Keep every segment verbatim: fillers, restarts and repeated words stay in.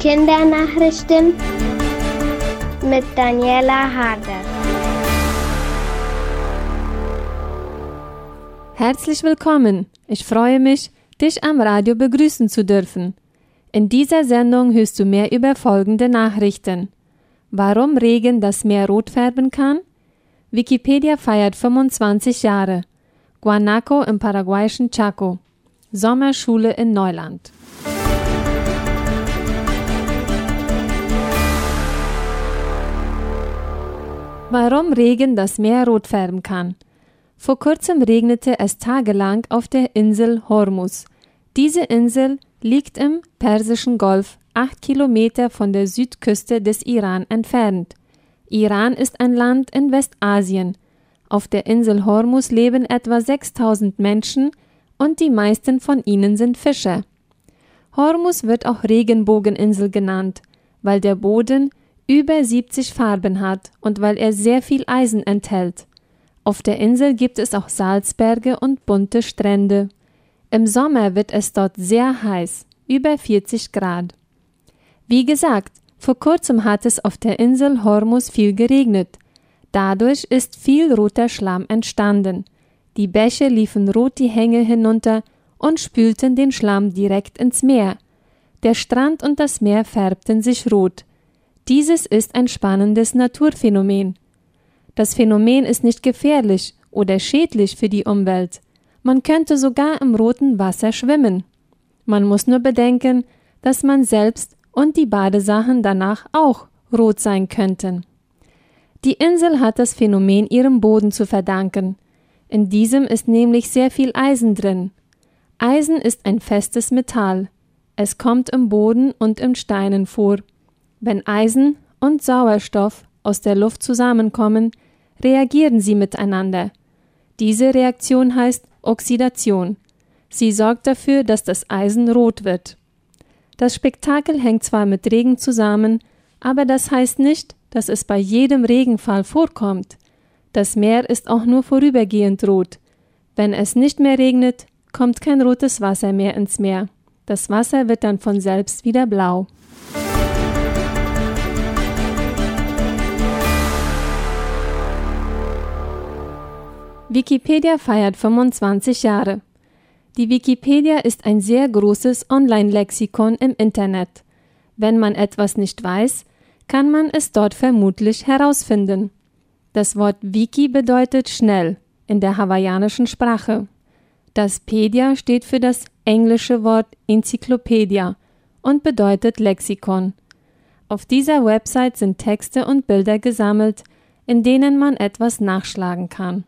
Kindernachrichten mit Daniela Harder. Herzlich willkommen. Ich freue mich, dich am Radio begrüßen zu dürfen. In dieser Sendung hörst du mehr über folgende Nachrichten. Warum Regen das Meer rot färben kann? Wikipedia feiert fünfundzwanzig Jahre. Guanaco im paraguayischen Chaco. Sommerschule in Neuland. Warum Regen das Meer rot färben kann? Vor kurzem regnete es tagelang auf der Insel Hormuz. Diese Insel liegt im Persischen Golf, acht Kilometer von der Südküste des Iran entfernt. Iran ist ein Land in Westasien. Auf der Insel Hormuz leben etwa sechstausend Menschen und die meisten von ihnen sind Fischer. Hormuz wird auch Regenbogeninsel genannt, weil der Boden über siebzig Farben hat und weil er sehr viel Eisen enthält. Auf der Insel gibt es auch Salzberge und bunte Strände. Im Sommer wird es dort sehr heiß, über vierzig Grad. Wie gesagt, vor kurzem hat es auf der Insel Hormuz viel geregnet. Dadurch ist viel roter Schlamm entstanden. Die Bäche liefen rot die Hänge hinunter und spülten den Schlamm direkt ins Meer. Der Strand und das Meer färbten sich rot. Dieses ist ein spannendes Naturphänomen. Das Phänomen ist nicht gefährlich oder schädlich für die Umwelt. Man könnte sogar im roten Wasser schwimmen. Man muss nur bedenken, dass man selbst und die Badesachen danach auch rot sein könnten. Die Insel hat das Phänomen ihrem Boden zu verdanken. In diesem ist nämlich sehr viel Eisen drin. Eisen ist ein festes Metall. Es kommt im Boden und in Steinen vor. Wenn Eisen und Sauerstoff aus der Luft zusammenkommen, reagieren sie miteinander. Diese Reaktion heißt Oxidation. Sie sorgt dafür, dass das Eisen rot wird. Das Spektakel hängt zwar mit Regen zusammen, aber das heißt nicht, dass es bei jedem Regenfall vorkommt. Das Meer ist auch nur vorübergehend rot. Wenn es nicht mehr regnet, kommt kein rotes Wasser mehr ins Meer. Das Wasser wird dann von selbst wieder blau. Wikipedia feiert fünfundzwanzig Jahre. Die Wikipedia ist ein sehr großes Online-Lexikon im Internet. Wenn man etwas nicht weiß, kann man es dort vermutlich herausfinden. Das Wort Wiki bedeutet schnell in der hawaiianischen Sprache. Das Pedia steht für das englische Wort Enzyklopädia und bedeutet Lexikon. Auf dieser Website sind Texte und Bilder gesammelt, in denen man etwas nachschlagen kann.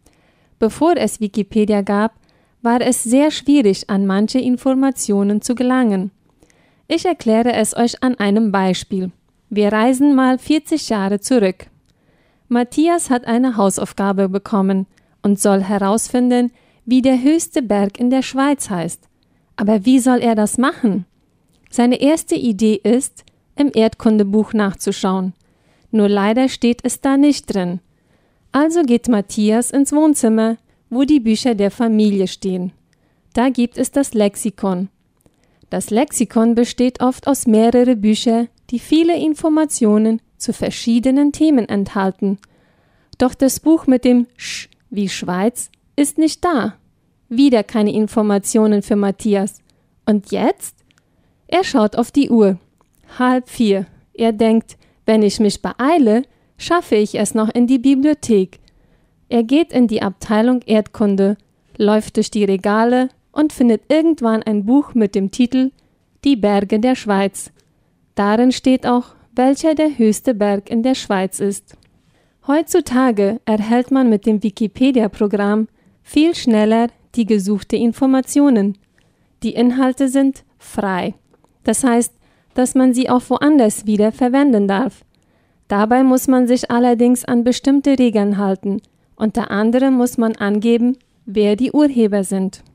Bevor es Wikipedia gab, war es sehr schwierig, an manche Informationen zu gelangen. Ich erkläre es euch an einem Beispiel. Wir reisen mal vierzig Jahre zurück. Matthias hat eine Hausaufgabe bekommen und soll herausfinden, wie der höchste Berg in der Schweiz heißt. Aber wie soll er das machen? Seine erste Idee ist, im Erdkundebuch nachzuschauen. Nur leider steht es da nicht drin. Also geht Matthias ins Wohnzimmer, wo die Bücher der Familie stehen. Da gibt es das Lexikon. Das Lexikon besteht oft aus mehreren Büchern, die viele Informationen zu verschiedenen Themen enthalten. Doch das Buch mit dem Sch wie Schweiz ist nicht da. Wieder keine Informationen für Matthias. Und jetzt? Er schaut auf die Uhr. Halb vier. Er denkt, wenn ich mich beeile, schaffe ich es noch in die Bibliothek. Er geht in die Abteilung Erdkunde, läuft durch die Regale und findet irgendwann ein Buch mit dem Titel Die Berge der Schweiz. Darin steht auch, welcher der höchste Berg in der Schweiz ist. Heutzutage erhält man mit dem Wikipedia-Programm viel schneller die gesuchte Informationen. Die Inhalte sind frei. Das heißt, dass man sie auch woanders wieder verwenden darf. Dabei muss man sich allerdings an bestimmte Regeln halten. Unter anderem muss man angeben, wer die Urheber sind.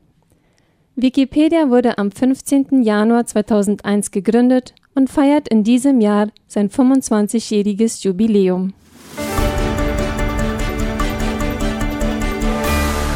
Wikipedia wurde am fünfzehnten Januar zweitausendeins gegründet und feiert in diesem Jahr sein fünfundzwanzigjähriges Jubiläum.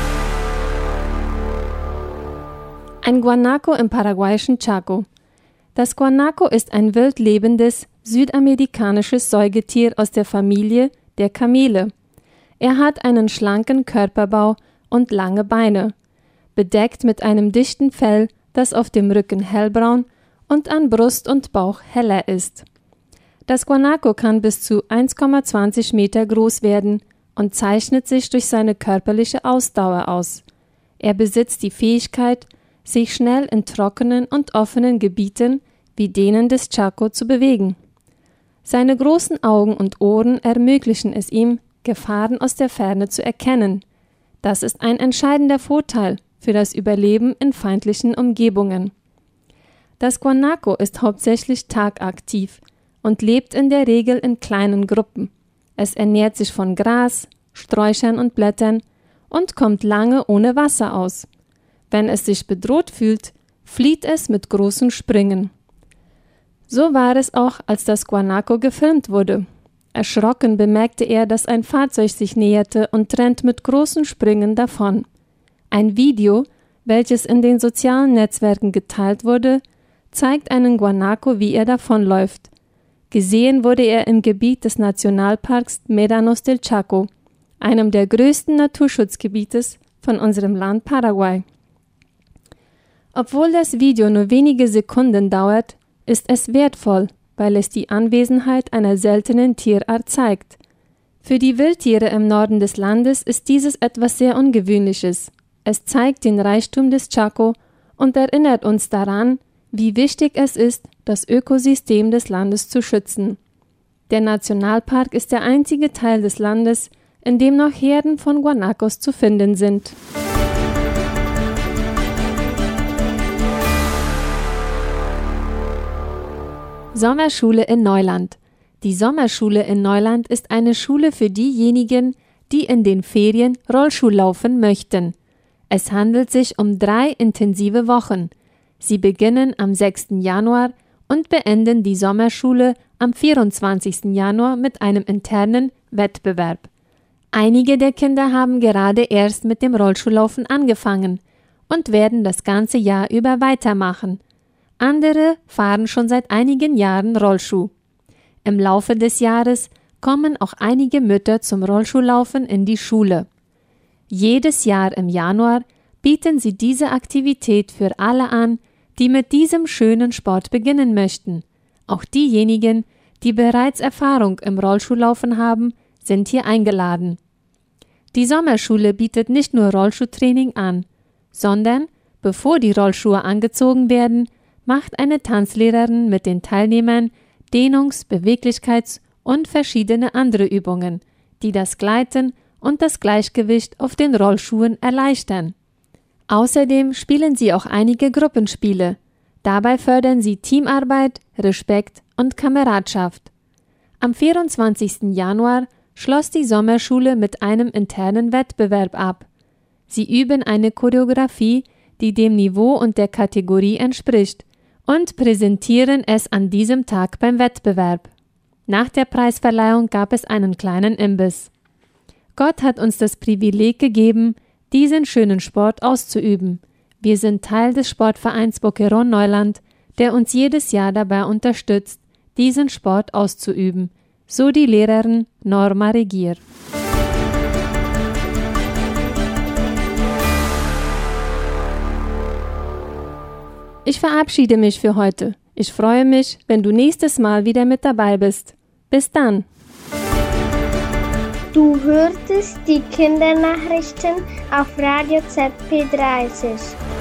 Ein Guanaco im paraguayischen Chaco. Das Guanaco ist ein wild lebendes südamerikanisches Säugetier aus der Familie der Kamele. Er hat einen schlanken Körperbau und lange Beine, bedeckt mit einem dichten Fell, das auf dem Rücken hellbraun und an Brust und Bauch heller ist. Das Guanaco kann bis zu eins Komma zwanzig Meter groß werden und zeichnet sich durch seine körperliche Ausdauer aus. Er besitzt die Fähigkeit, sich schnell in trockenen und offenen Gebieten wie denen des Chaco zu bewegen. Seine großen Augen und Ohren ermöglichen es ihm, Gefahren aus der Ferne zu erkennen. Das ist ein entscheidender Vorteil für das Überleben in feindlichen Umgebungen. Das Guanaco ist hauptsächlich tagaktiv und lebt in der Regel in kleinen Gruppen. Es ernährt sich von Gras, Sträuchern und Blättern und kommt lange ohne Wasser aus. Wenn es sich bedroht fühlt, flieht es mit großen Sprüngen. So war es auch, als das Guanaco gefilmt wurde. Erschrocken bemerkte er, dass ein Fahrzeug sich näherte und rennt mit großen Sprüngen davon. Ein Video, welches in den sozialen Netzwerken geteilt wurde, zeigt einen Guanaco, wie er davonläuft. Gesehen wurde er im Gebiet des Nationalparks Médanos del Chaco, einem der größten Naturschutzgebietes von unserem Land Paraguay. Obwohl das Video nur wenige Sekunden dauert, ist es wertvoll, weil es die Anwesenheit einer seltenen Tierart zeigt. Für die Wildtiere im Norden des Landes ist dieses etwas sehr Ungewöhnliches. Es zeigt den Reichtum des Chaco und erinnert uns daran, wie wichtig es ist, das Ökosystem des Landes zu schützen. Der Nationalpark ist der einzige Teil des Landes, in dem noch Herden von Guanacos zu finden sind. Sommerschule in Neuland. Die Sommerschule in Neuland ist eine Schule für diejenigen, die in den Ferien Rollschuh laufen möchten. Es handelt sich um drei intensive Wochen. Sie beginnen am sechsten Januar und beenden die Sommerschule am vierundzwanzigsten Januar mit einem internen Wettbewerb. Einige der Kinder haben gerade erst mit dem Rollschuhlaufen angefangen und werden das ganze Jahr über weitermachen. Andere fahren schon seit einigen Jahren Rollschuh. Im Laufe des Jahres kommen auch einige Mütter zum Rollschuhlaufen in die Schule. Jedes Jahr im Januar bieten sie diese Aktivität für alle an, die mit diesem schönen Sport beginnen möchten. Auch diejenigen, die bereits Erfahrung im Rollschuhlaufen haben, sind hier eingeladen. Die Sommerschule bietet nicht nur Rollschuhtraining an, sondern, bevor die Rollschuhe angezogen werden, macht eine Tanzlehrerin mit den Teilnehmern Dehnungs-, Beweglichkeits- und verschiedene andere Übungen, die das Gleiten und das Gleichgewicht auf den Rollschuhen erleichtern. Außerdem spielen sie auch einige Gruppenspiele. Dabei fördern sie Teamarbeit, Respekt und Kameradschaft. Am vierundzwanzigsten Januar schloss die Sommerschule mit einem internen Wettbewerb ab. Sie üben eine Choreografie, die dem Niveau und der Kategorie entspricht, und präsentieren es an diesem Tag beim Wettbewerb. Nach der Preisverleihung gab es einen kleinen Imbiss. Gott hat uns das Privileg gegeben, diesen schönen Sport auszuüben. Wir sind Teil des Sportvereins Boquerón Neuland, der uns jedes Jahr dabei unterstützt, diesen Sport auszuüben, so die Lehrerin Norma Regier. Ich verabschiede mich für heute. Ich freue mich, wenn du nächstes Mal wieder mit dabei bist. Bis dann! Du hörtest die Kindernachrichten auf Radio Z P dreißig.